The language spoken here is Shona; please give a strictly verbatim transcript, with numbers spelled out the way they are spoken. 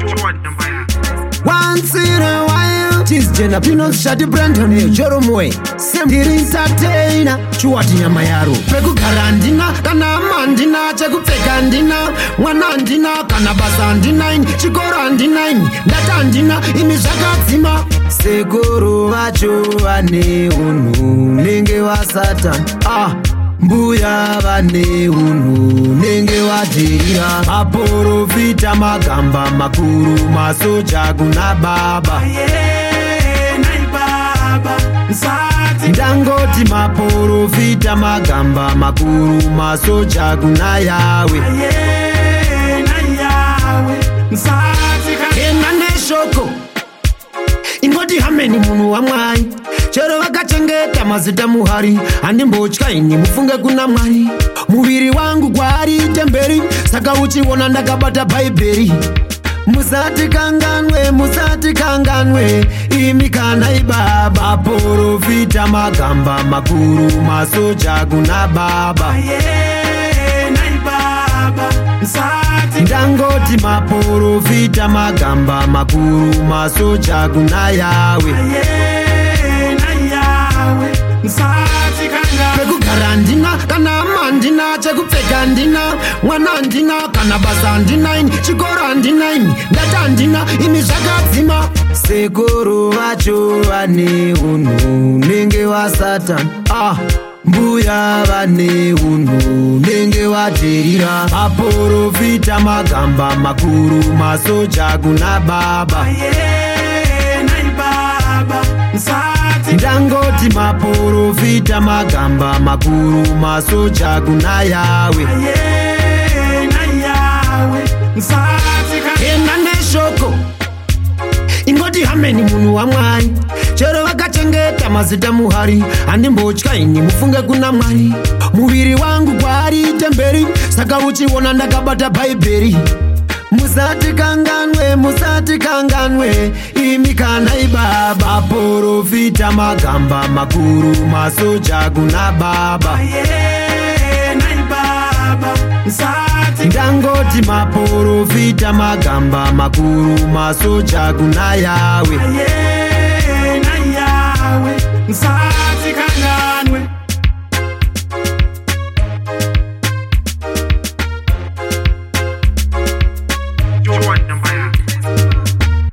Once in a while, cheese jena pinos shati Brandon e Joromwe. Sembiri entertainer, chuati nyama yaro. Pegu karandina, kana mandina, chekupfeka ndina, mwana ndina, kana basa ndina, chikora ndina, ndata ndina, imi zvakadzima. Sekuru vacho vane unhu nenge wa Satan. Ah. Mbuya vane unhu nenge wadirira. Maprofita magamba makuru masoja kuna baba. Ndangoti maprofita magamba makuru masoja kuna Yawe. Ena neshoko ingoti hameni munhu wa Mwari. Chero vakachengeta mazita muhari, handimbotya ini mufunge kuna Mwari. Muviri wangu kwari temberi, saka uchiona ndakabata Bhaibheri. Musati kanganwe, musati kanganwe, imi kana ibaba. Maprofita magamba makuru masoja kuna baba. Ndangoti maprofita magamba makuru masoja kuna Yawe. Pekugara ndina, kana mandina, chekupfeka ndina, mwana ndina, kana basa ndina, chikora ndina, ndata ndina, imi zvakadzima. Sekuru vacho vane unhu nenge wa Satan. Ah. Mbuya vane unhu nenge wadirira. Maprofita magamba makuru masoja kuna baba. Ndangoti maprofita magamba makuru masoja kuna Yawe. Ena neshoko ingoti hameni munhu wa Mwari. Chero vakachengeta mazita muhari, handimbotya ini mufunge kuna Mwari. Muviri wangu kwari temberi, saka uchiona ndakabata Bhaibheri. Musati kanganwe, musati kanganwe, imi kana ibaba. Maprofita magamba makuru masoja kuna baba. Ndangoti maprofita magamba makuru masoja kuna Yawe.